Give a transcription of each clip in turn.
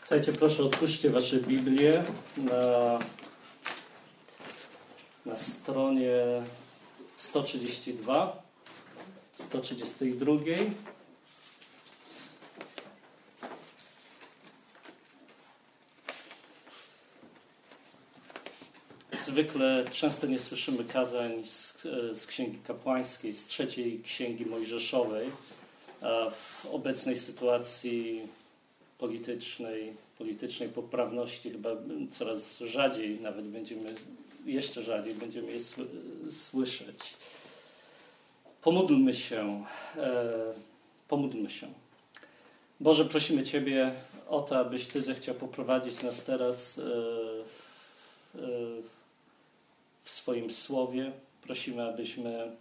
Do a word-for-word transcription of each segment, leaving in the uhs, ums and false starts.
Słuchajcie, proszę otwórzcie wasze Biblię na, na stronie sto trzydzieści dwa, sto trzydzieści dwa. Zwykle często nie słyszymy kazań z, z Księgi Kapłańskiej, z trzeciej Księgi Mojżeszowej. A w obecnej sytuacji politycznej, politycznej poprawności chyba coraz rzadziej, nawet będziemy, jeszcze rzadziej będziemy je słyszeć. Pomódlmy się, e, pomódlmy się. Boże, prosimy Ciebie o to, abyś Ty zechciał poprowadzić nas teraz e, e, w swoim słowie. Prosimy, abyśmy e,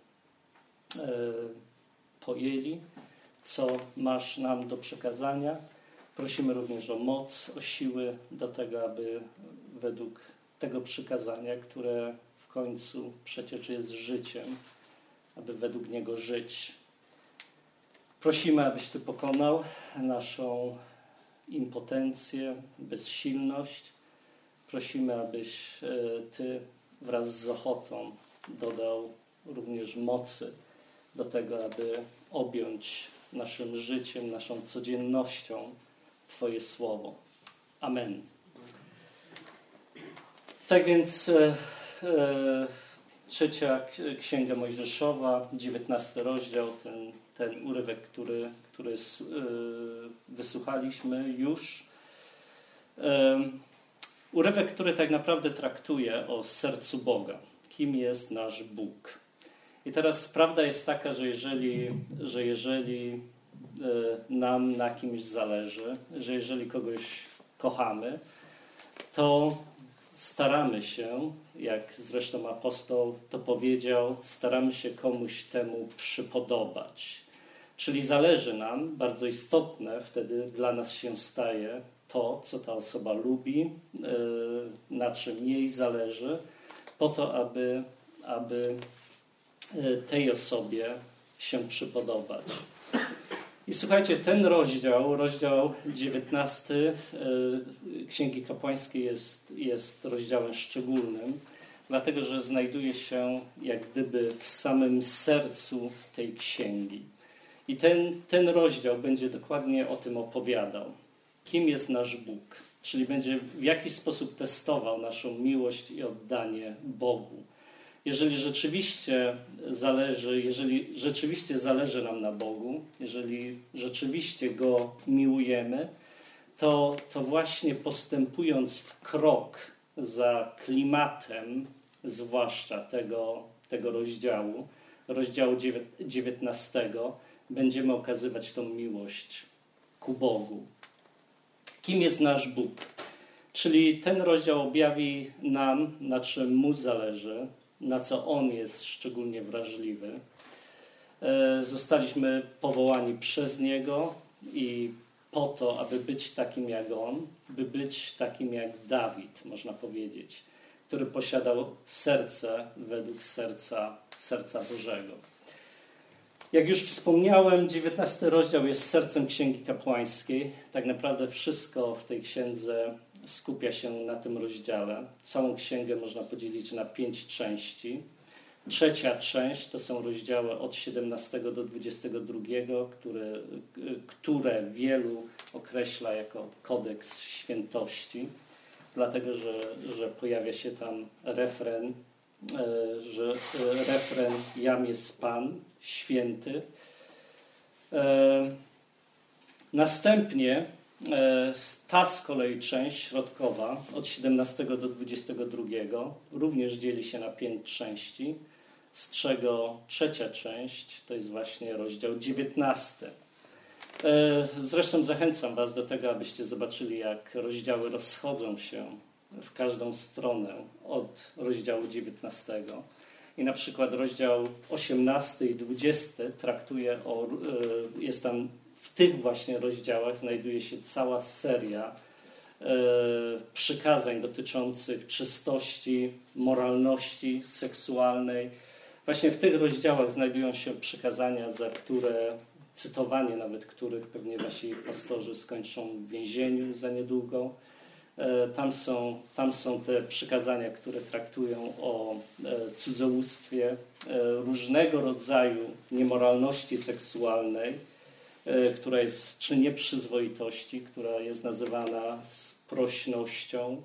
pojęli, co masz nam do przekazania. Prosimy również o moc, o siły do tego, aby według tego przykazania, które w końcu przecież jest życiem, aby według niego żyć. Prosimy, abyś Ty pokonał naszą impotencję, bezsilność. Prosimy, abyś Ty wraz z ochotą dodał również mocy do tego, aby objąć naszym życiem, naszą codziennością Twoje słowo. Amen. Tak więc e, e, trzecia Księga Mojżeszowa, dziewiętnasty rozdział, ten, ten urywek, który, który e, wysłuchaliśmy już. E, urywek, który tak naprawdę traktuje o sercu Boga. Kim jest nasz Bóg? I teraz prawda jest taka, że jeżeli, że jeżeli nam na kimś zależy, że jeżeli kogoś kochamy, to staramy się, jak zresztą apostoł to powiedział, staramy się komuś temu przypodobać. Czyli zależy nam, bardzo istotne wtedy dla nas się staje to, co ta osoba lubi, na czym jej zależy, po to, aby, aby tej osobie się przypodobać. I słuchajcie, ten rozdział, rozdział dziewiętnasty Księgi Kapłańskiej jest, jest rozdziałem szczególnym, dlatego że znajduje się jak gdyby w samym sercu tej księgi. I ten, ten rozdział będzie dokładnie o tym opowiadał. Kim jest nasz Bóg? Czyli będzie w jakiś sposób testował naszą miłość i oddanie Bogu. Jeżeli rzeczywiście zależy, jeżeli rzeczywiście zależy nam na Bogu, jeżeli rzeczywiście Go miłujemy, to, to właśnie postępując w krok za klimatem, zwłaszcza tego, tego rozdziału, rozdziału dziewiętnastego, będziemy okazywać tą miłość ku Bogu. Kim jest nasz Bóg? Czyli ten rozdział objawi nam, na czym Mu zależy, na co On jest szczególnie wrażliwy. Zostaliśmy powołani przez Niego i po to, aby być takim jak On, by być takim jak Dawid, można powiedzieć, który posiadał serce według serca, serca Bożego. Jak już wspomniałem, dziewiętnasty rozdział jest sercem Księgi Kapłańskiej. Tak naprawdę wszystko w tej księdze skupia się na tym rozdziale. Całą księgę można podzielić na pięć części. Trzecia część to są rozdziały od siedemnastego do dwudziestego drugiego, które, które wielu określa jako kodeks świętości, dlatego że, że pojawia się tam refren, że refren Jam jest Pan, święty. Następnie ta z kolei część środkowa od siedemnastego do dwudziestego drugiego również dzieli się na pięć części, z czego trzecia część to jest właśnie rozdział dziewiętnasty. Zresztą zachęcam Was do tego, abyście zobaczyli, jak rozdziały rozchodzą się w każdą stronę od rozdziału dziewiętnastego. I na przykład rozdział osiemnasty i dwudziesty traktuje o, jest tam w tych właśnie rozdziałach znajduje się cała seria e, przykazań dotyczących czystości, moralności seksualnej. Właśnie w tych rozdziałach znajdują się przykazania, za które cytowanie nawet których pewnie wasi pastorzy skończą w więzieniu za niedługo. Tam są, tam są te przykazania, które traktują o cudzołóstwie, różnego rodzaju niemoralności seksualnej, która jest, czy nieprzyzwoitości, która jest nazywana sprośnością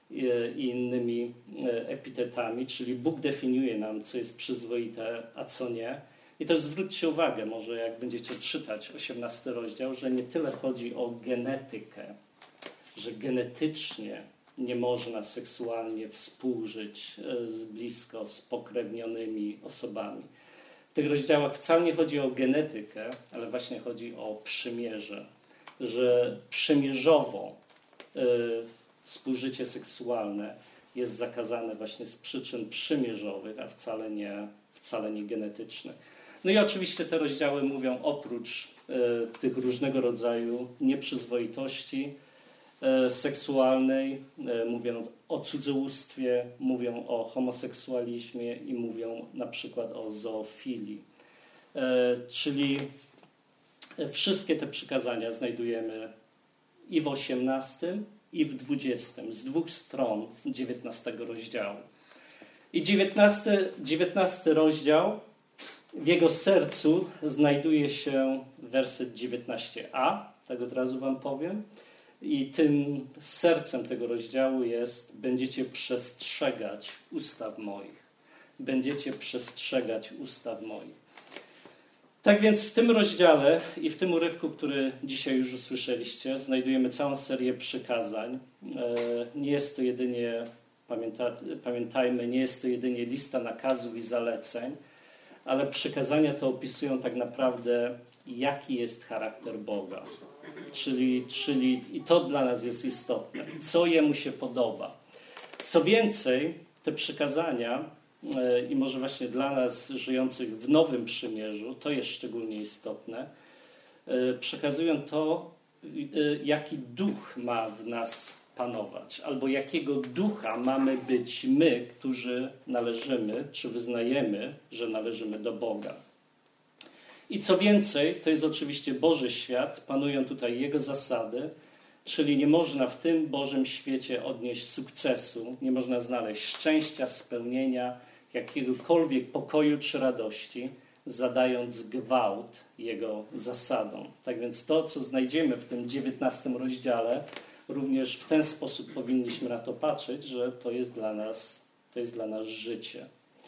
i innymi epitetami, czyli Bóg definiuje nam, co jest przyzwoite, a co nie. I też zwróćcie uwagę, może jak będziecie czytać osiemnasty rozdział, że nie tyle chodzi o genetykę, że genetycznie nie można seksualnie współżyć z blisko spokrewnionymi osobami. W tych rozdziałach wcale nie chodzi o genetykę, ale właśnie chodzi o przymierze, że przymierzowo y, współżycie seksualne jest zakazane właśnie z przyczyn przymierzowych, a wcale nie, wcale nie genetycznych. No i oczywiście te rozdziały mówią oprócz y, tych różnego rodzaju nieprzyzwoitości y, seksualnej, y, mówią o cudzołóstwie, mówią o homoseksualizmie i mówią na przykład o zoofilii. Y, czyli wszystkie te przykazania znajdujemy i w osiemnastym, i w dwudziestym, z dwóch stron dziewiętnastego rozdziału. I dziewiętnasty, dziewiętnasty rozdział, w jego sercu znajduje się werset dziewiętnaście a, tak od razu wam powiem. I tym sercem tego rozdziału jest: będziecie przestrzegać ustaw moich. Będziecie przestrzegać ustaw moich. Tak więc w tym rozdziale i w tym urywku, który dzisiaj już usłyszeliście, znajdujemy całą serię przykazań. Nie jest to jedynie, pamięta, pamiętajmy, nie jest to jedynie lista nakazów i zaleceń, ale przykazania te opisują tak naprawdę, jaki jest charakter Boga. Czyli, czyli i to dla nas jest istotne, co Jemu się podoba. Co więcej, te przykazania, i może właśnie dla nas żyjących w Nowym Przymierzu, to jest szczególnie istotne, przekazują to, jaki duch ma w nas panować, albo jakiego ducha mamy być my, którzy należymy, czy wyznajemy, że należymy do Boga. I co więcej, to jest oczywiście Boży świat, panują tutaj Jego zasady, czyli nie można w tym Bożym świecie odnieść sukcesu, nie można znaleźć szczęścia, spełnienia, jakiegokolwiek pokoju czy radości, zadając gwałt Jego zasadom. Tak więc to, co znajdziemy w tym dziewiętnastym rozdziale, również w ten sposób powinniśmy na to patrzeć, że to jest dla nas, to jest dla nas życie.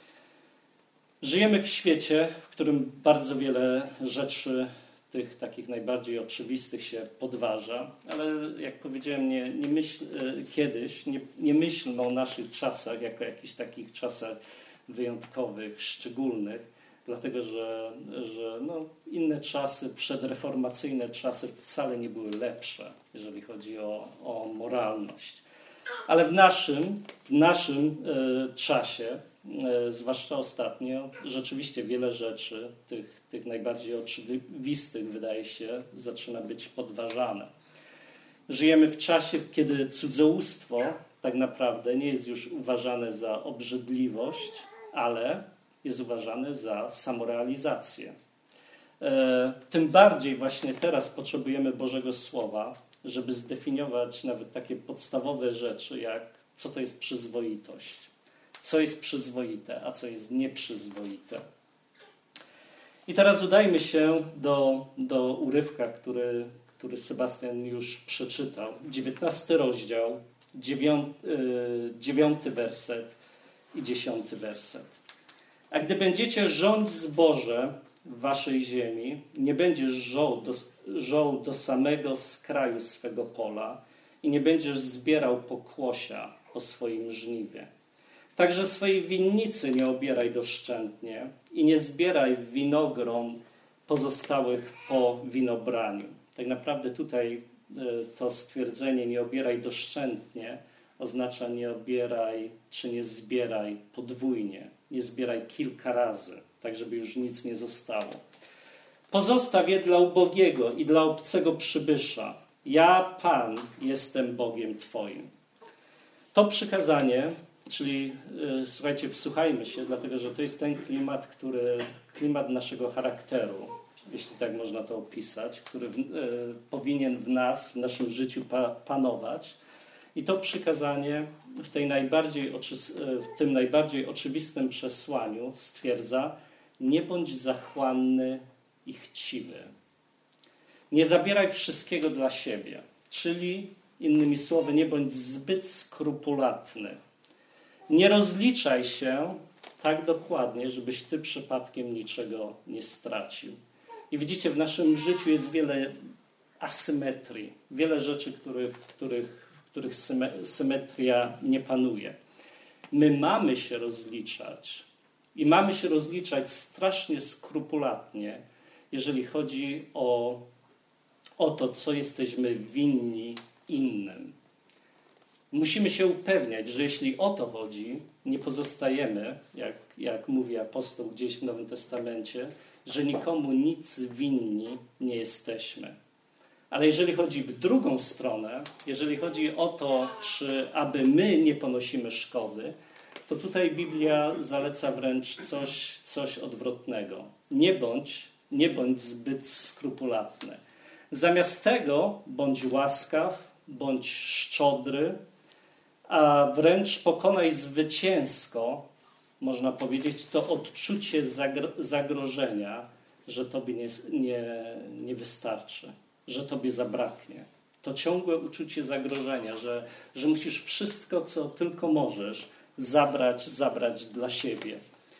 Żyjemy w świecie, w którym bardzo wiele rzeczy, tych takich najbardziej oczywistych, się podważa, ale jak powiedziałem, nie, nie myśl, kiedyś nie, nie myślmy o naszych czasach jako jakichś takich czasach wyjątkowych, szczególnych, dlatego że, że no, inne czasy, przedreformacyjne czasy wcale nie były lepsze, jeżeli chodzi o, o moralność. Ale w naszym, w naszym e, czasie, e, zwłaszcza ostatnio, rzeczywiście wiele rzeczy, tych, tych najbardziej oczywistych, wydaje się, zaczyna być podważane. Żyjemy w czasie, kiedy cudzołóstwo tak naprawdę nie jest już uważane za obrzydliwość, ale jest uważane za samorealizację. E, tym bardziej właśnie teraz potrzebujemy Bożego Słowa, żeby zdefiniować nawet takie podstawowe rzeczy, jak co to jest przyzwoitość, co jest przyzwoite, a co jest nieprzyzwoite. I teraz udajmy się do, do urywka, który, który Sebastian już przeczytał. dziewiętnasty rozdział, dziewiąty, yy, dziewiąty werset i dziesiąty werset. A gdy będziecie rządzić zboże w waszej ziemi, nie będziesz żął do, żął do samego skraju swego pola i nie będziesz zbierał pokłosia po swoim żniwie. Także swojej winnicy nie obieraj doszczętnie i nie zbieraj winogron pozostałych po winobraniu. Tak naprawdę tutaj to stwierdzenie nie obieraj doszczętnie oznacza nie obieraj czy nie zbieraj podwójnie, nie zbieraj kilka razy, tak żeby już nic nie zostało. Pozostaw je dla ubogiego i dla obcego przybysza. Ja, Pan, jestem Bogiem Twoim. To przykazanie, czyli yy, słuchajcie, wsłuchajmy się, dlatego że to jest ten klimat, który, klimat naszego charakteru. jeśli tak można to opisać, który w, y, powinien w nas, w naszym życiu pa, panować. I to przykazanie w, tej najbardziej oczy, w tym najbardziej oczywistym przesłaniu stwierdza: nie bądź zachłanny i chciwy. Nie zabieraj wszystkiego dla siebie, czyli innymi słowy, nie bądź zbyt skrupulatny. Nie rozliczaj się tak dokładnie, żebyś ty przypadkiem niczego nie stracił. I widzicie, w naszym życiu jest wiele asymetrii, wiele rzeczy, których, których, których symetria nie panuje. My mamy się rozliczać i mamy się rozliczać strasznie skrupulatnie, jeżeli chodzi o, o to, co jesteśmy winni innym. Musimy się upewniać, że jeśli o to chodzi, nie pozostajemy, jak, jak mówi apostoł gdzieś w Nowym Testamencie, że nikomu nic winni nie jesteśmy. Ale jeżeli chodzi w drugą stronę, jeżeli chodzi o to, czy aby my nie ponosimy szkody, to tutaj Biblia zaleca wręcz coś, coś odwrotnego. Nie bądź, nie bądź zbyt skrupulatny. Zamiast tego bądź łaskaw, bądź szczodry, a wręcz pokonaj zwycięsko, można powiedzieć, to odczucie zagrożenia, że tobie nie, nie, nie wystarczy, że tobie zabraknie. To ciągłe uczucie zagrożenia, że, że musisz wszystko, co tylko możesz, zabrać, zabrać dla siebie.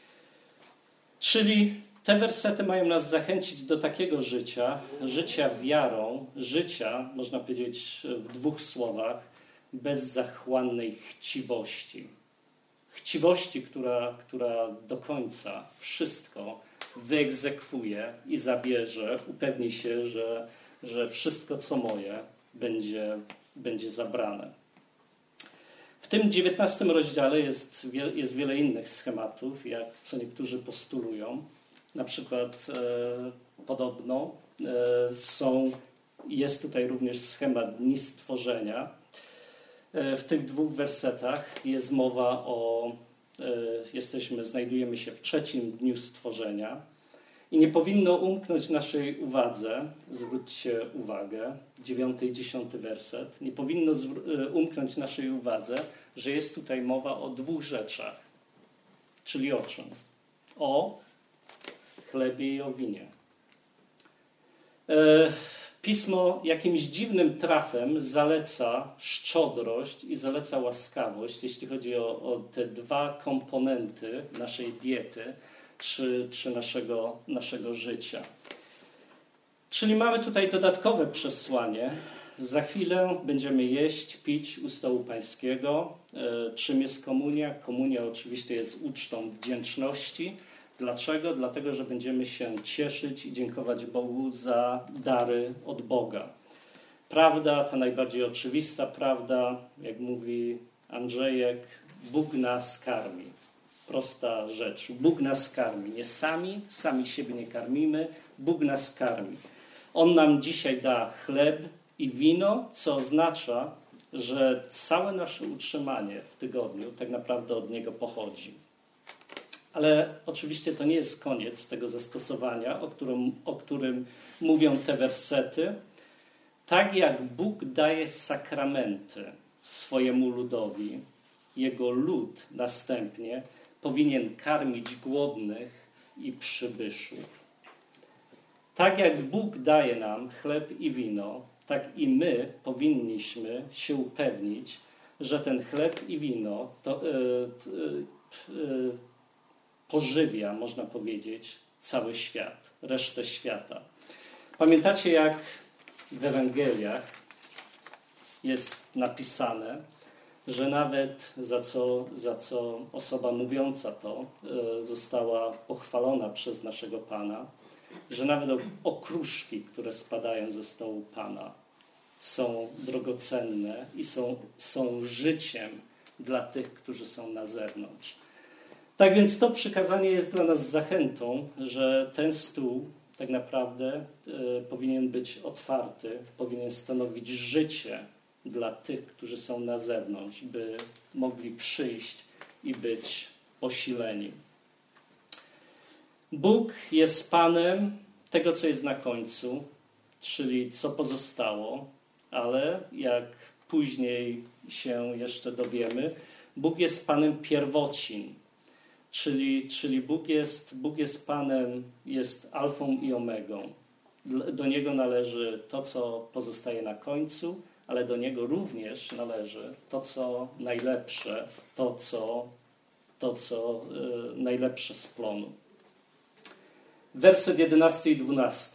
Czyli te wersety mają nas zachęcić do takiego życia, życia wiarą, życia, można powiedzieć w dwóch słowach, bez zachłannej chciwości. Chciwości, która, która do końca wszystko wyegzekwuje i zabierze, upewni się, że, że wszystko, co moje, będzie, będzie zabrane. W tym dziewiętnastym rozdziale jest, jest wiele innych schematów, jak co niektórzy postulują. Na przykład e, podobno e, są, jest tutaj również schemat dni stworzenia. W tych dwóch wersetach jest mowa o, jesteśmy, znajdujemy się w trzecim dniu stworzenia i nie powinno umknąć naszej uwadze, zwróćcie uwagę, dziewiąty i dziesiąty werset, nie powinno umknąć naszej uwadze, że jest tutaj mowa o dwóch rzeczach, czyli o czym? O chlebie i o winie. E, Pismo jakimś dziwnym trafem zaleca szczodrość i zaleca łaskawość, jeśli chodzi o, o te dwa komponenty naszej diety czy, czy naszego, naszego życia. Czyli mamy tutaj dodatkowe przesłanie. Za chwilę będziemy jeść, pić u stołu pańskiego. E, czym jest komunia? Komunia oczywiście jest ucztą wdzięczności. Dlaczego? Dlatego, że będziemy się cieszyć i dziękować Bogu za dary od Boga. Prawda, ta najbardziej oczywista prawda, jak mówi Andrzejek, Bóg nas karmi. Prosta rzecz. Bóg nas karmi. Nie sami, sami siebie nie karmimy. Bóg nas karmi. On nam dzisiaj da chleb i wino, co oznacza, że całe nasze utrzymanie w tygodniu tak naprawdę od Niego pochodzi. Ale oczywiście to nie jest koniec tego zastosowania, o którym, o którym mówią te wersety. Tak jak Bóg daje sakramenty swojemu ludowi, Jego lud następnie powinien karmić głodnych i przybyszów. Tak jak Bóg daje nam chleb i wino, tak i my powinniśmy się upewnić, że ten chleb i wino to, yy, yy, pożywia, można powiedzieć, cały świat, resztę świata. Pamiętacie, jak w Ewangeliach jest napisane, że nawet za co, za co osoba mówiąca to y, została pochwalona przez naszego Pana, że nawet okruszki, które spadają ze stołu Pana, są drogocenne i są, są życiem dla tych, którzy są na zewnątrz. Tak więc to przykazanie jest dla nas zachętą, że ten stół tak naprawdę y, powinien być otwarty, powinien stanowić życie dla tych, którzy są na zewnątrz, by mogli przyjść i być posileni. Bóg jest Panem tego, co jest na końcu, czyli co pozostało, ale jak później się jeszcze dowiemy, Bóg jest Panem pierwocin, czyli, czyli Bóg jest, Bóg jest Panem, jest alfą i omegą. Do Niego należy to, co pozostaje na końcu, ale do Niego również należy to, co najlepsze, to, co, to, co y, najlepsze z plonu. Werset jedenasty i dwunasty.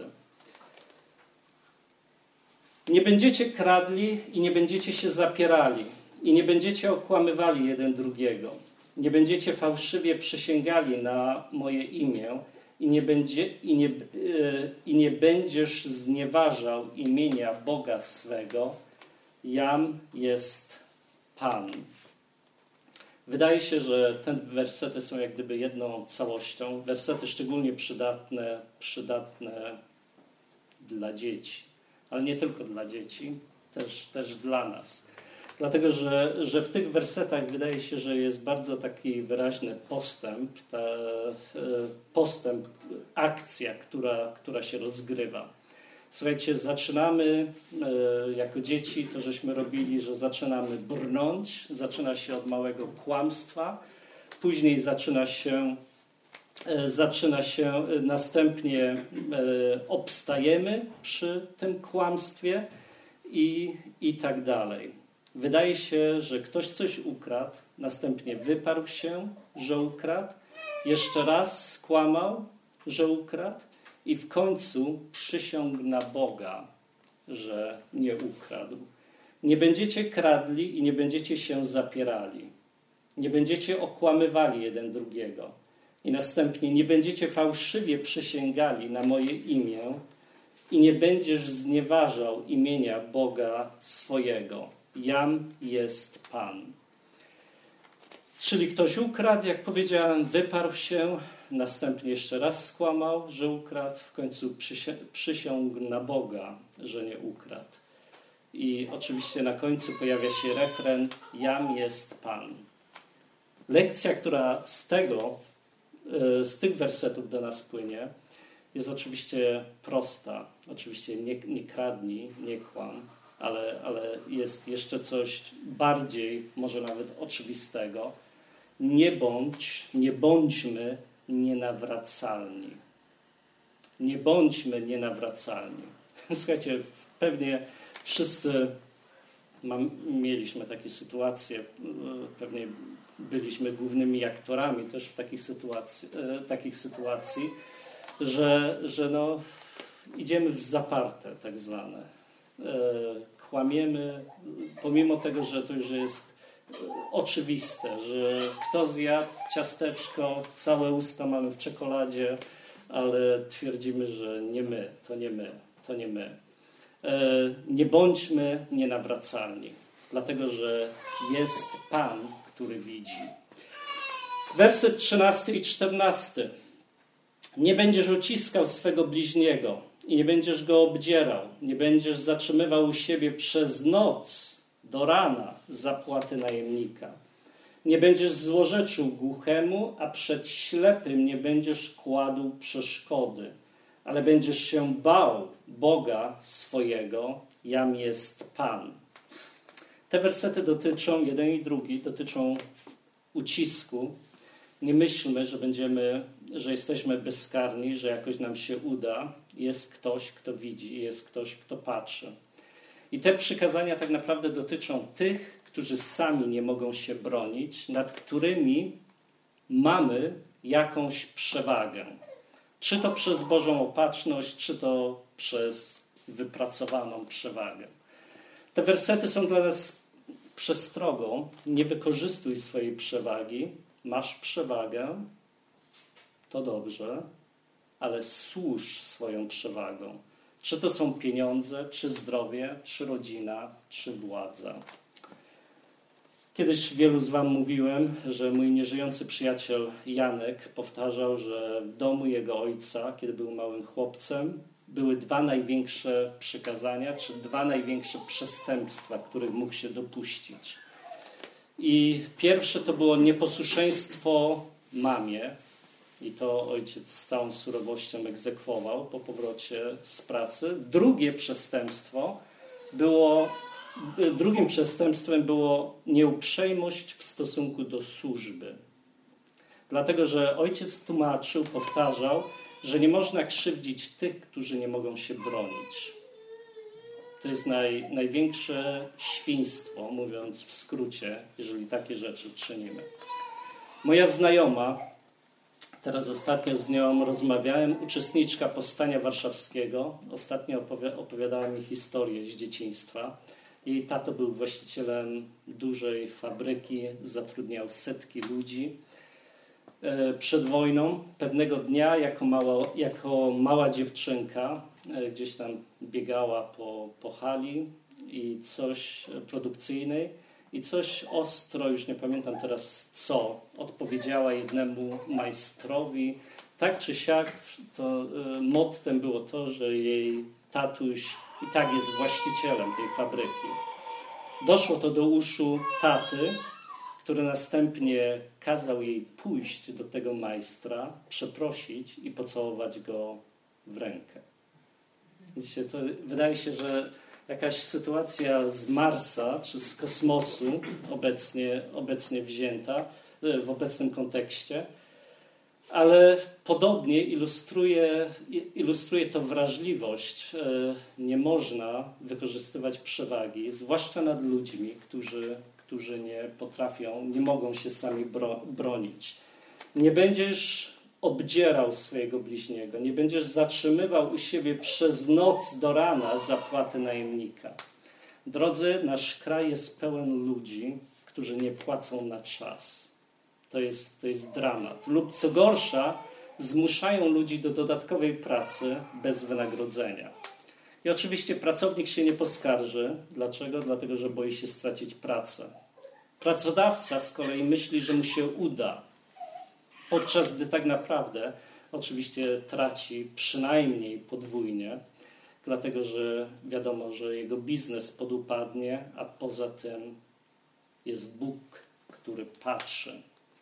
Nie będziecie kradli i nie będziecie się zapierali i nie będziecie okłamywali jeden drugiego. Nie będziecie fałszywie przysięgali na moje imię i nie, będzie, i nie, yy, i nie będziesz znieważał imienia Boga swego. Jam jest Pan. Wydaje się, że te wersety są jak gdyby jedną całością. Wersety szczególnie przydatne, przydatne dla dzieci. Ale nie tylko dla dzieci, też, też dla nas. Dlatego, że, że w tych wersetach wydaje się, że jest bardzo taki wyraźny postęp, ta, postęp, akcja, która, która się rozgrywa. Słuchajcie, zaczynamy e, jako dzieci, to żeśmy robili, że zaczynamy brnąć, zaczyna się od małego kłamstwa, później zaczyna się, e, zaczyna się e, następnie e, obstajemy przy tym kłamstwie i, i tak dalej. Wydaje się, że ktoś coś ukradł, następnie wyparł się, że ukradł, jeszcze raz skłamał, że ukradł, i w końcu przysiągł na Boga, że nie ukradł. Nie będziecie kradli i nie będziecie się zapierali. Nie będziecie okłamywali jeden drugiego. I następnie nie będziecie fałszywie przysięgali na moje imię i nie będziesz znieważał imienia Boga swojego. Jam jest Pan. Czyli ktoś ukradł, jak powiedziałem, wyparł się, następnie jeszcze raz skłamał, że ukradł, w końcu przysiągł na Boga, że nie ukradł. I oczywiście na końcu pojawia się refren: Jam jest Pan. Lekcja, która z tego, z tych wersetów do nas płynie, jest oczywiście prosta. Oczywiście nie, nie kradnij, nie kłam, ale, ale jest jeszcze coś bardziej, może nawet oczywistego. Nie bądź, nie bądźmy nienawracalni. Nie bądźmy nienawracalni. Słuchajcie, pewnie wszyscy mam, mieliśmy takie sytuacje, pewnie byliśmy głównymi aktorami też w takich sytuacji, takich sytuacji że, że no, idziemy w zaparte tak zwane. Kłamiemy, pomimo tego, że to już jest oczywiste, że kto zjadł ciasteczko, całe usta mamy w czekoladzie, ale twierdzimy, że nie my, to nie my, to nie my. Nie bądźmy nienawracalni, dlatego że jest Pan, który widzi. Werset trzynasty i czternasty. Nie będziesz uciskał swego bliźniego i nie będziesz go obdzierał, nie będziesz zatrzymywał u siebie przez noc do rana zapłaty najemnika. Nie będziesz złorzeczył głuchemu, a przed ślepym nie będziesz kładł przeszkody, ale będziesz się bał Boga swojego, jam jest Pan. Te wersety dotyczą, jeden i drugi, dotyczą ucisku. Nie myślmy, że będziemy, że jesteśmy bezkarni, że jakoś nam się uda. Jest ktoś, kto widzi, jest ktoś, kto patrzy. I te przykazania tak naprawdę dotyczą tych, którzy sami nie mogą się bronić, nad którymi mamy jakąś przewagę. Czy to przez Bożą opatrzność, czy to przez wypracowaną przewagę. Te wersety są dla nas przestrogą. Nie wykorzystuj swojej przewagi. Masz przewagę, to dobrze, ale służ swoją przewagą. Czy to są pieniądze, czy zdrowie, czy rodzina, czy władza. Kiedyś wielu z wam mówiłem, że mój nieżyjący przyjaciel Janek powtarzał, że w domu jego ojca, kiedy był małym chłopcem, były dwa największe przykazania, czy dwa największe przestępstwa, których mógł się dopuścić. I pierwsze to było nieposłuszeństwo mamie, I to ojciec z całą surowością egzekwował po powrocie z pracy. Drugie przestępstwo było, drugim przestępstwem było nieuprzejmość w stosunku do służby. Dlatego, że ojciec tłumaczył, powtarzał, że nie można krzywdzić tych, którzy nie mogą się bronić. To jest naj, największe świństwo, mówiąc w skrócie, jeżeli takie rzeczy czynimy. Moja znajoma, teraz ostatnio z nią rozmawiałem, uczestniczka Powstania Warszawskiego, ostatnio opowi- opowiadała mi historię z dzieciństwa. Jej tato był właścicielem dużej fabryki, zatrudniał setki ludzi. Przed wojną pewnego dnia jako, mało, jako mała dziewczynka gdzieś tam biegała po, po hali i coś produkcyjnej i coś ostro, już nie pamiętam teraz co, odpowiedziała jednemu majstrowi. Tak czy siak to mottem było to, że jej tatuś i tak jest właścicielem tej fabryki. Doszło to do uszu taty, który następnie kazał jej pójść do tego majstra, przeprosić i pocałować go w rękę. Widzicie, to wydaje się, że jakaś sytuacja z Marsa czy z kosmosu obecnie, obecnie wzięta w obecnym kontekście, ale podobnie ilustruje, ilustruje to wrażliwość. Nie można wykorzystywać przewagi, zwłaszcza nad ludźmi, którzy którzy nie potrafią, nie mogą się sami bro, bronić. Nie będziesz obdzierał swojego bliźniego, nie będziesz zatrzymywał u siebie przez noc do rana zapłaty najemnika. Drodzy, nasz kraj jest pełen ludzi, którzy nie płacą na czas. To jest, to jest dramat. Lub co gorsza, zmuszają ludzi do dodatkowej pracy bez wynagrodzenia. I oczywiście pracownik się nie poskarży. Dlaczego? Dlatego, że boi się stracić pracę. Pracodawca z kolei myśli, że mu się uda, podczas gdy tak naprawdę oczywiście traci przynajmniej podwójnie, dlatego że wiadomo, że jego biznes podupadnie, a poza tym jest Bóg, który patrzy.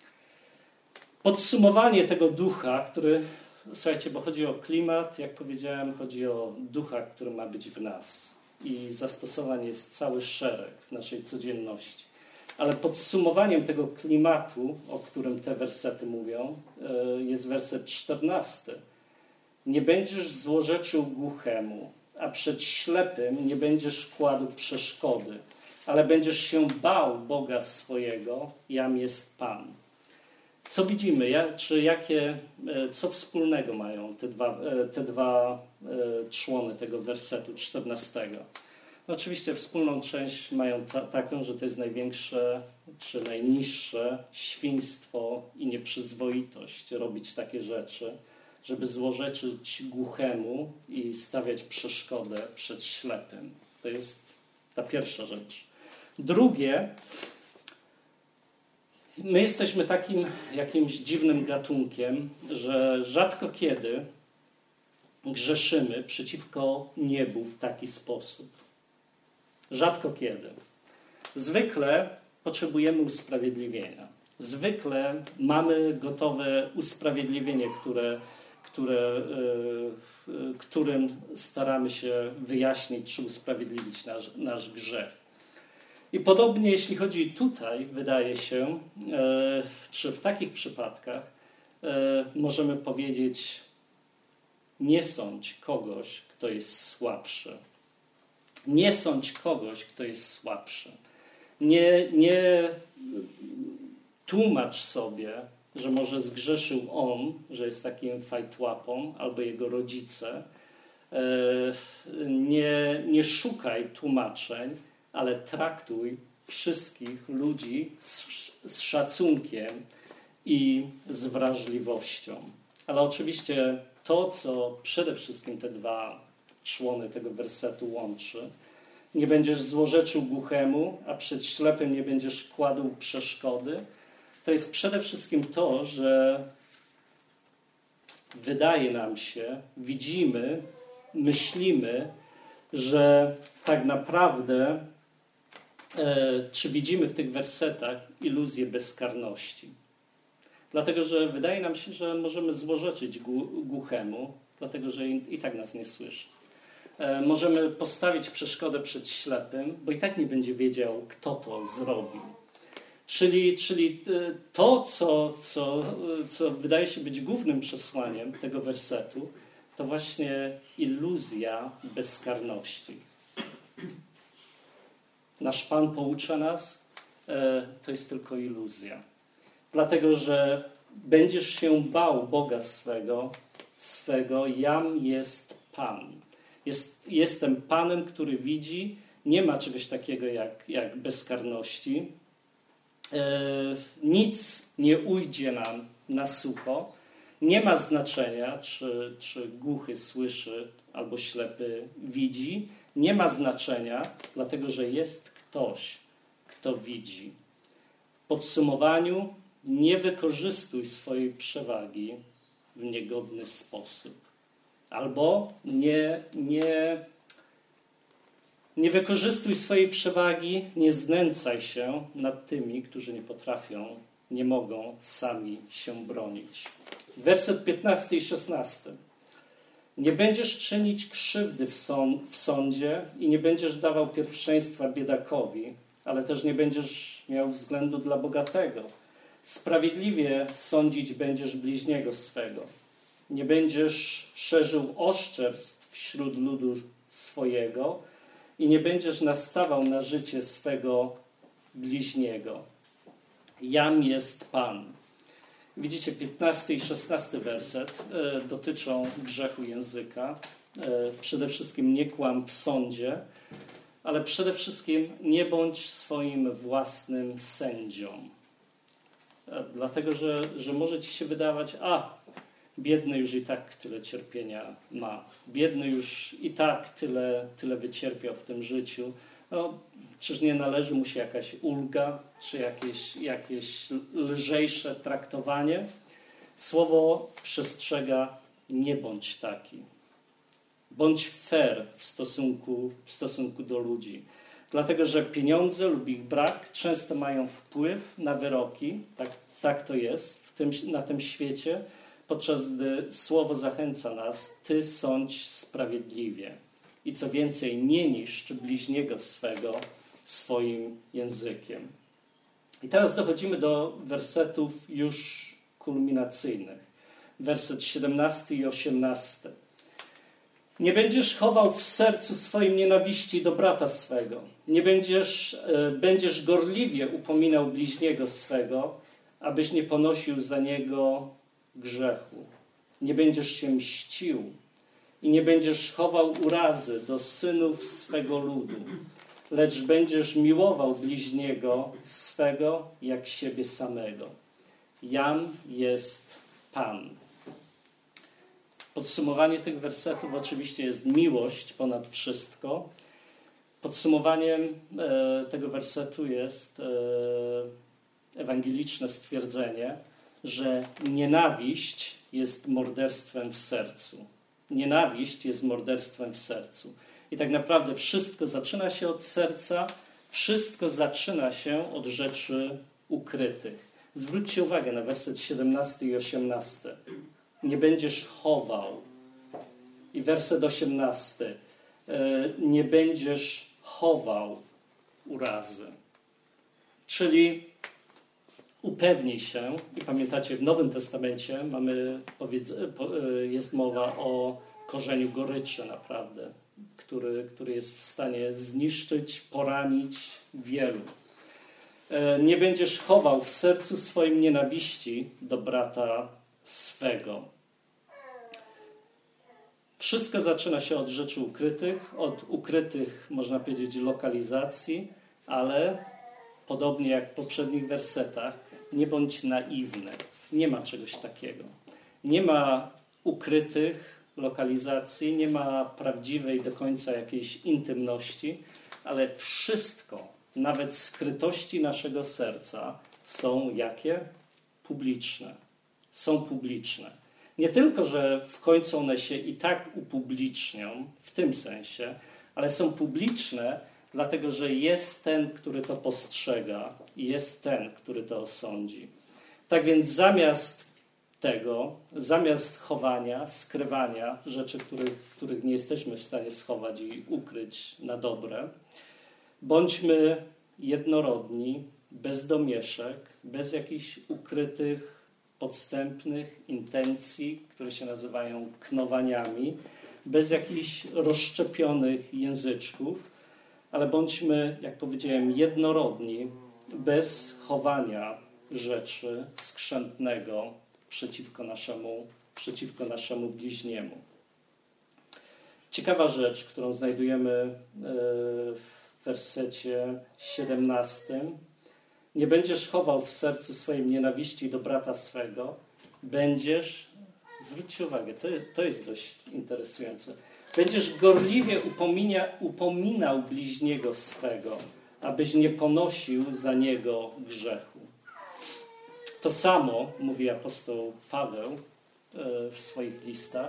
Podsumowanie tego ducha, który... Słuchajcie, bo chodzi o klimat, jak powiedziałem, chodzi o ducha, który ma być w nas. I zastosowań jest cały szereg w naszej codzienności. Ale podsumowaniem tego klimatu, o którym te wersety mówią, jest werset czternasty. Nie będziesz złorzeczył głuchemu, a przed ślepym nie będziesz kładł przeszkody, ale będziesz się bał Boga swojego, jam jest Pan. Co widzimy? Ja, czy jakie, co wspólnego mają te dwa, te dwa człony tego wersetu czternastego? No oczywiście wspólną część mają ta, taką, że to jest największe czy najniższe świństwo i nieprzyzwoitość robić takie rzeczy, żeby złorzeczyć głuchemu i stawiać przeszkodę przed ślepym. To jest ta pierwsza rzecz. Drugie, my jesteśmy takim jakimś dziwnym gatunkiem, że rzadko kiedy grzeszymy przeciwko niebu w taki sposób. Rzadko kiedy. Zwykle potrzebujemy usprawiedliwienia. Zwykle mamy gotowe usprawiedliwienie, które, które, yy, którym staramy się wyjaśnić czy usprawiedliwić nasz, nasz grzech. I podobnie jeśli chodzi tutaj, wydaje się, yy, czy w takich przypadkach yy, możemy powiedzieć: nie sądź kogoś, kto jest słabszy. Nie sądź kogoś, kto jest słabszy. Nie, nie tłumacz sobie, że może zgrzeszył on, że jest takim fajtłapą, albo jego rodzice. Nie, nie szukaj tłumaczeń, ale traktuj wszystkich ludzi z, z szacunkiem i z wrażliwością. Ale oczywiście to, co przede wszystkim te dwa człony tego wersetu łączy. Nie będziesz złorzeczył głuchemu, a przed ślepym nie będziesz kładł przeszkody. To jest przede wszystkim to, że wydaje nam się, widzimy, myślimy, że tak naprawdę, e, czy widzimy w tych wersetach iluzję bezkarności. Dlatego, że wydaje nam się, że możemy złorzeczyć głuchemu, dlatego, że i tak nas nie słyszy. Możemy postawić przeszkodę przed ślepym, bo i tak nie będzie wiedział, kto to zrobił. Czyli, czyli to, co, co, co wydaje się być głównym przesłaniem tego wersetu, to właśnie iluzja bezkarności. Nasz Pan poucza nas, to jest tylko iluzja. Dlatego, że będziesz się bał Boga swego, swego, jam jest Pan. Jest, jestem Panem, który widzi, nie ma czegoś takiego jak, jak bezkarności. E, nic nie ujdzie nam na sucho. Nie ma znaczenia, czy, czy głuchy słyszy albo ślepy widzi. Nie ma znaczenia, dlatego że jest ktoś, kto widzi. W podsumowaniu, nie wykorzystuj swojej przewagi w niegodny sposób. Albo nie, nie, nie wykorzystuj swojej przewagi, nie znęcaj się nad tymi, którzy nie potrafią, nie mogą sami się bronić. Werset piętnasty i szesnasty. Nie będziesz czynić krzywdy w, sąd, w sądzie i nie będziesz dawał pierwszeństwa biedakowi, ale też nie będziesz miał względu dla bogatego. Sprawiedliwie sądzić będziesz bliźniego swego. Nie będziesz szerzył oszczerstw wśród ludu swojego i nie będziesz nastawał na życie swego bliźniego. Jam jest Pan. Widzicie, piętnasty i szesnasty werset e, dotyczą grzechu języka. E, przede wszystkim nie kłam w sądzie, ale przede wszystkim nie bądź swoim własnym sędzią. E, dlatego, że, że może ci się wydawać, a biedny już i tak tyle cierpienia ma. Biedny już i tak tyle, tyle wycierpiał w tym życiu. No, czyż nie należy mu się jakaś ulga, czy jakieś, jakieś lżejsze traktowanie? Słowo przestrzega, nie bądź taki. Bądź fair w stosunku, w stosunku do ludzi. Dlatego, że pieniądze lub ich brak często mają wpływ na wyroki. Tak, tak to jest w tym, na tym świecie. Podczas gdy Słowo zachęca nas, ty sądź sprawiedliwie. I co więcej, nie niszcz bliźniego swego swoim językiem. I teraz dochodzimy do wersetów już kulminacyjnych. Werset siedemnasty i osiemnasty. Nie będziesz chował w sercu swoim nienawiści do brata swego. Nie będziesz, e, będziesz gorliwie upominał bliźniego swego, abyś nie ponosił za niego grzechu. Nie będziesz się mścił i nie będziesz chował urazy do synów swego ludu, lecz będziesz miłował bliźniego swego jak siebie samego. Jam jest Pan. Podsumowanie tych wersetów oczywiście jest miłość ponad wszystko. Podsumowaniem e, tego wersetu jest e, ewangeliczne stwierdzenie, że nienawiść jest morderstwem w sercu. Nienawiść jest morderstwem w sercu. I tak naprawdę wszystko zaczyna się od serca, wszystko zaczyna się od rzeczy ukrytych. Zwróćcie uwagę na werset siedemnasty i osiemnasty. Nie będziesz chował. I werset osiemnasty. Nie będziesz chował urazy. Czyli upewnij się, i pamiętacie, w Nowym Testamencie mamy, jest mowa o korzeniu goryczy naprawdę, który, który jest w stanie zniszczyć, poranić wielu. Nie będziesz chował w sercu swoim nienawiści do brata swego. Wszystko zaczyna się od rzeczy ukrytych, od ukrytych, można powiedzieć, lokalizacji, ale podobnie jak w poprzednich wersetach, nie bądź naiwny. Nie ma czegoś takiego. Nie ma ukrytych lokalizacji, nie ma prawdziwej do końca jakiejś intymności, ale wszystko, nawet skrytości naszego serca są jakie? Publiczne. Są publiczne. Nie tylko, że w końcu one się i tak upublicznią, w tym sensie, ale są publiczne, dlatego że jest ten, który to postrzega i jest ten, który to osądzi. Tak więc zamiast tego, zamiast chowania, skrywania rzeczy, których, których nie jesteśmy w stanie schować i ukryć na dobre, bądźmy jednorodni, bez domieszek, bez jakichś ukrytych, podstępnych intencji, które się nazywają knowaniami, bez jakichś rozszczepionych języczków, ale bądźmy, jak powiedziałem, jednorodni, bez chowania rzeczy skrzętnego przeciwko naszemu, przeciwko naszemu bliźniemu. Ciekawa rzecz, którą znajdujemy w wersecie siedemnastym. Nie będziesz chował w sercu swoim nienawiści do brata swego, będziesz, zwróćcie uwagę, to, to jest dość interesujące, będziesz gorliwie upominia, upominał bliźniego swego, abyś nie ponosił za niego grzechu. To samo mówi apostoł Paweł w swoich listach.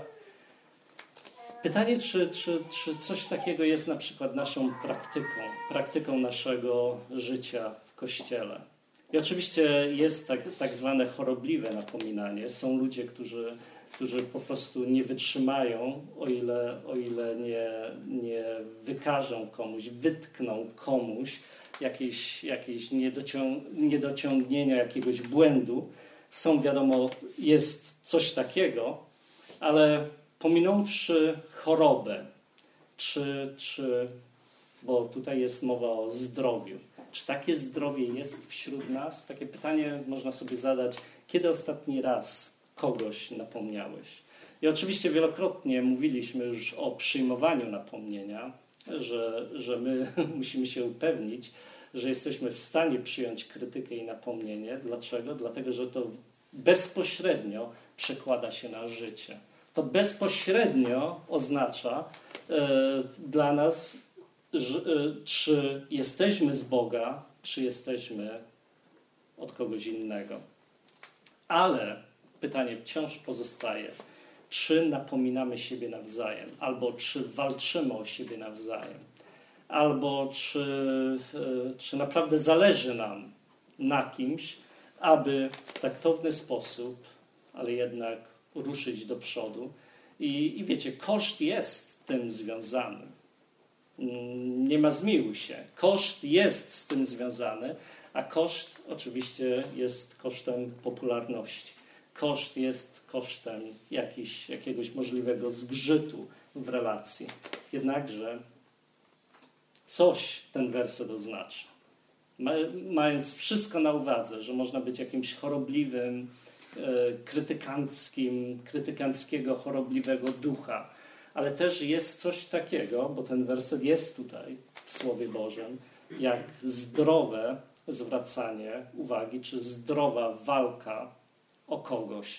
Pytanie, czy, czy, czy coś takiego jest na przykład naszą praktyką, praktyką naszego życia w Kościele. I oczywiście jest tak, tak zwane chorobliwe napominanie. Są ludzie, którzy, którzy po prostu nie wytrzymają, o ile, o ile nie, nie wykażą komuś, wytkną komuś jakieś, jakieś niedocią, niedociągnienia, jakiegoś błędu. Są, wiadomo, jest coś takiego, ale pominąwszy chorobę, czy, czy, bo tutaj jest mowa o zdrowiu, czy takie zdrowie jest wśród nas? Takie pytanie można sobie zadać, kiedy ostatni raz kogoś napomniałeś? I oczywiście wielokrotnie mówiliśmy już o przyjmowaniu napomnienia, że, że my musimy się upewnić, że jesteśmy w stanie przyjąć krytykę i napomnienie. Dlaczego? Dlatego, że to bezpośrednio przekłada się na życie. To bezpośrednio oznacza e, dla nas, że, e, czy jesteśmy z Boga, czy jesteśmy od kogoś innego. Ale pytanie wciąż pozostaje, czy napominamy siebie nawzajem, albo czy walczymy o siebie nawzajem, albo czy, e, czy naprawdę zależy nam na kimś, aby w taktowny sposób, ale jednak ruszyć do przodu. I, I wiecie, koszt jest z tym związany. Nie ma zmiłuj się. Koszt jest z tym związany, a koszt oczywiście jest kosztem popularności. Koszt jest kosztem jakiś, jakiegoś możliwego zgrzytu w relacji. Jednakże coś ten werset oznacza. Mając wszystko na uwadze, że można być jakimś chorobliwym, krytykanckim, krytykanckiego, chorobliwego ducha. Ale też jest coś takiego, bo ten werset jest tutaj w Słowie Bożym, jak zdrowe zwracanie uwagi, czy zdrowa walka o kogoś.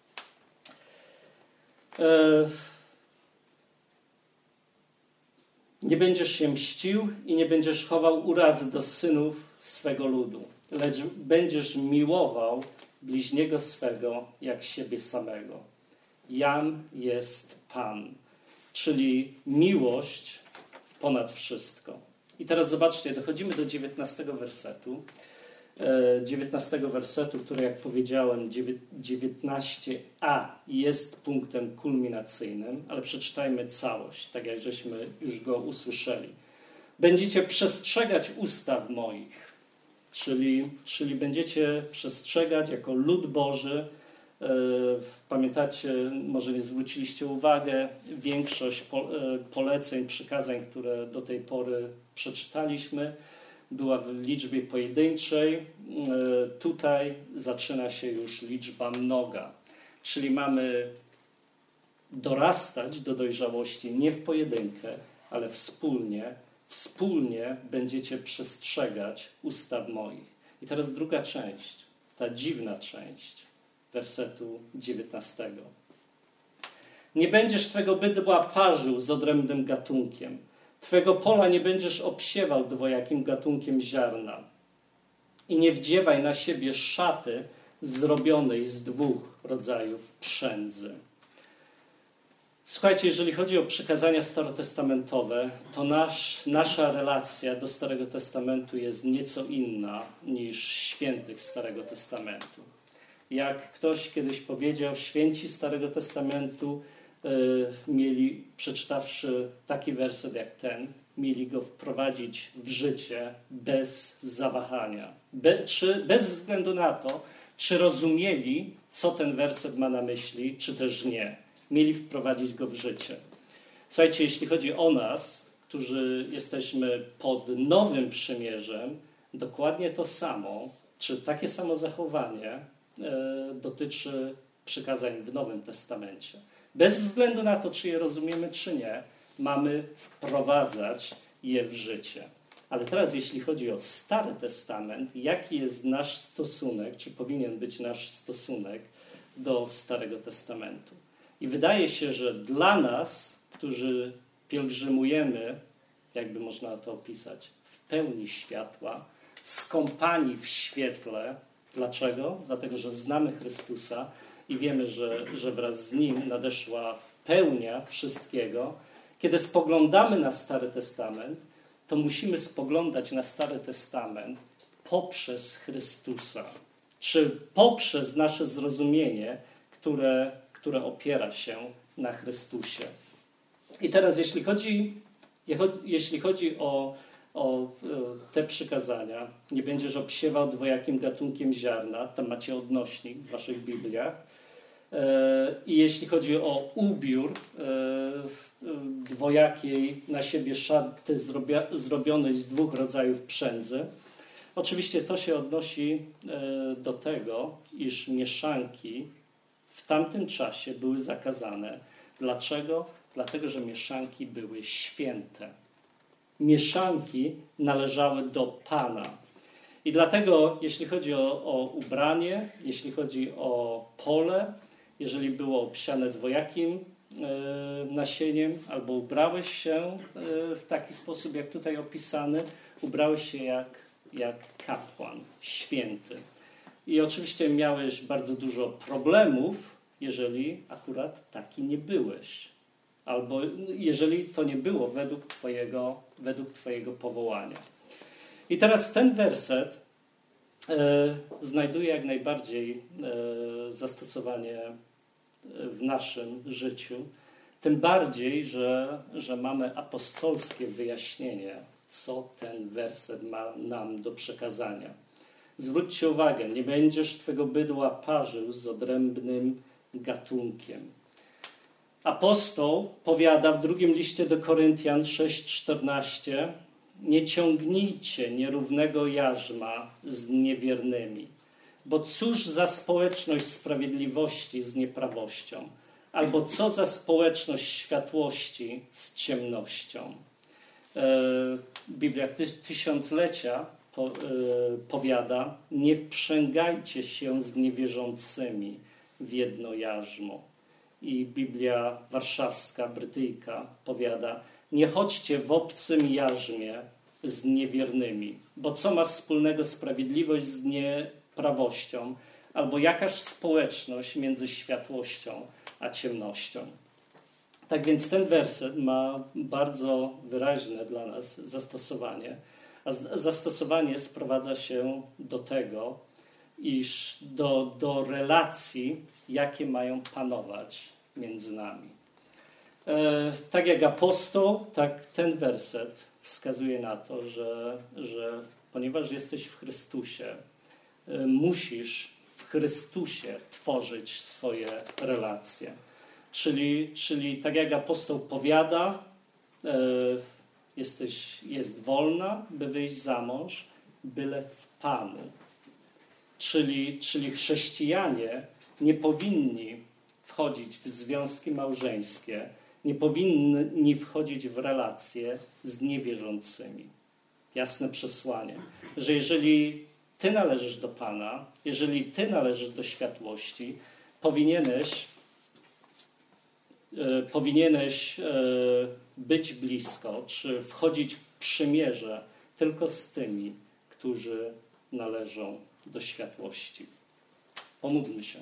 Nie będziesz się mścił i nie będziesz chował urazy do synów swego ludu, lecz będziesz miłował bliźniego swego jak siebie samego. Jam jest Pan, czyli miłość ponad wszystko. I teraz zobaczcie, dochodzimy do dziewiętnastego wersetu. dziewiętnastego wersetu, który, jak powiedziałem, dziewiętnaście a jest punktem kulminacyjnym, ale przeczytajmy całość, tak jak żeśmy już go usłyszeli. Będziecie przestrzegać ustaw moich, czyli, czyli będziecie przestrzegać jako lud Boży. Pamiętacie, może nie zwróciliście uwagę, większość poleceń, przykazań, które do tej pory przeczytaliśmy, była w liczbie pojedynczej. Tutaj zaczyna się już liczba mnoga. Czyli mamy dorastać do dojrzałości nie w pojedynkę, ale wspólnie. Wspólnie będziecie przestrzegać ustaw moich. I teraz druga część, ta dziwna część wersetu dziewiętnastego. Nie będziesz twego bydła parzył z odrębnym gatunkiem. Twego pola nie będziesz obsiewał dwojakim gatunkiem ziarna. I nie wdziewaj na siebie szaty zrobionej z dwóch rodzajów przędzy. Słuchajcie, jeżeli chodzi o przykazania starotestamentowe, to nasz, nasza relacja do Starego Testamentu jest nieco inna niż świętych Starego Testamentu. Jak ktoś kiedyś powiedział, święci Starego Testamentu y, mieli, przeczytawszy taki werset jak ten, mieli go wprowadzić w życie bez zawahania. Be, czy, bez względu na to, czy rozumieli, co ten werset ma na myśli, czy też nie. Mieli wprowadzić go w życie. Słuchajcie, jeśli chodzi o nas, którzy jesteśmy pod nowym przymierzem, dokładnie to samo, czy takie samo zachowanie e, dotyczy przykazań w Nowym Testamencie. Bez względu na to, czy je rozumiemy, czy nie, mamy wprowadzać je w życie. Ale teraz, jeśli chodzi o Stary Testament, jaki jest nasz stosunek, czy powinien być nasz stosunek do Starego Testamentu? I wydaje się, że dla nas, którzy pielgrzymujemy, jakby można to opisać, w pełni światła, skąpani w świetle. Dlaczego? Dlatego, że znamy Chrystusa i wiemy, że, że wraz z Nim nadeszła pełnia wszystkiego. Kiedy spoglądamy na Stary Testament, to musimy spoglądać na Stary Testament poprzez Chrystusa, czy poprzez nasze zrozumienie, które, które opiera się na Chrystusie. I teraz, jeśli chodzi, jeśli chodzi o, o te przykazania, nie będziesz obsiewał dwojakim gatunkiem ziarna, tam macie odnośnik w waszych Bibliach. I jeśli chodzi o ubiór dwojakiej na siebie szaty zrobionej z dwóch rodzajów przędzy, oczywiście to się odnosi do tego, iż mieszanki w tamtym czasie były zakazane. Dlaczego? Dlatego, że mieszanki były święte. Mieszanki należały do Pana. I dlatego, jeśli chodzi o, o ubranie, jeśli chodzi o pole, jeżeli było obsiane dwojakim e, nasieniem, albo ubrałeś się e, w taki sposób, jak tutaj opisany, ubrałeś się jak, jak kapłan, święty. I oczywiście miałeś bardzo dużo problemów, jeżeli akurat taki nie byłeś. Albo jeżeli to nie było według twojego, według twojego powołania. I teraz ten werset e, znajduje jak najbardziej e, zastosowanie w naszym życiu. Tym bardziej, że, że mamy apostolskie wyjaśnienie, co ten werset ma nam do przekazania. Zwróćcie uwagę, nie będziesz twego bydła parzył z odrębnym gatunkiem. Apostoł powiada w drugim liście do Koryntian sześć czternaście: nie ciągnijcie nierównego jarzma z niewiernymi, bo cóż za społeczność sprawiedliwości z nieprawością, albo co za społeczność światłości z ciemnością. Biblia Tysiąclecia powiada: nie wprzęgajcie się z niewierzącymi w jedno jarzmo. I Biblia Warszawska, Brytyjka powiada: nie chodźcie w obcym jarzmie z niewiernymi, bo co ma wspólnego sprawiedliwość z nieprawością, albo jakaż społeczność między światłością a ciemnością. Tak więc ten werset ma bardzo wyraźne dla nas zastosowanie, a zastosowanie sprowadza się do tego, iż do, do relacji, jakie mają panować między nami. E, tak jak apostoł, tak ten werset wskazuje na to, że, że ponieważ jesteś w Chrystusie, e, musisz w Chrystusie tworzyć swoje relacje. Czyli, czyli tak jak apostoł powiada, e, jesteś, jest wolna, by wyjść za mąż, byle w Panu. Czyli, czyli chrześcijanie nie powinni wchodzić w związki małżeńskie, nie powinni wchodzić w relacje z niewierzącymi. Jasne przesłanie, że jeżeli ty należysz do Pana, jeżeli ty należysz do światłości, powinieneś, e, powinieneś e, być blisko, czy wchodzić w przymierze tylko z tymi, którzy należą do światłości. Pomódlmy się.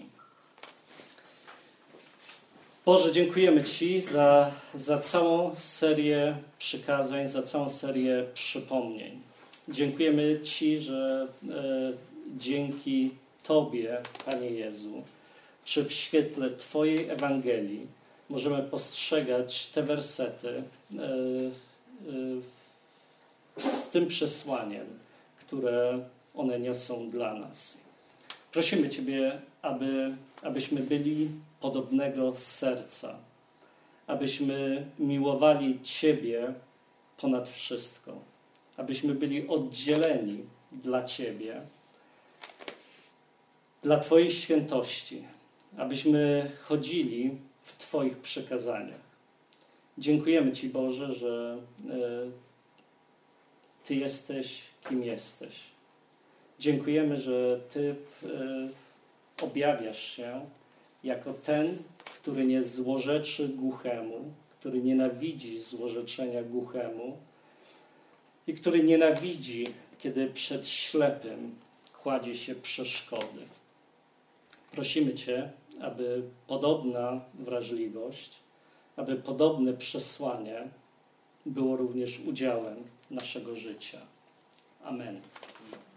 Boże, dziękujemy Ci za, za całą serię przykazań, za całą serię przypomnień. Dziękujemy Ci, że e, dzięki Tobie, Panie Jezu, czy w świetle Twojej Ewangelii możemy postrzegać te wersety yy, yy, z tym przesłaniem, które one niosą dla nas. Prosimy Ciebie, aby, abyśmy byli podobnego serca, abyśmy miłowali Ciebie ponad wszystko, abyśmy byli oddzieleni dla Ciebie, dla Twojej świętości, abyśmy chodzili w Twoich przykazaniach. Dziękujemy Ci, Boże, że Ty jesteś, kim jesteś. Dziękujemy, że Ty objawiasz się jako ten, który nie złorzeczy głuchemu, który nienawidzi złorzeczenia głuchemu i który nienawidzi, kiedy przed ślepym kładzie się przeszkody. Prosimy Cię, aby podobna wrażliwość, aby podobne przesłanie było również udziałem naszego życia. Amen.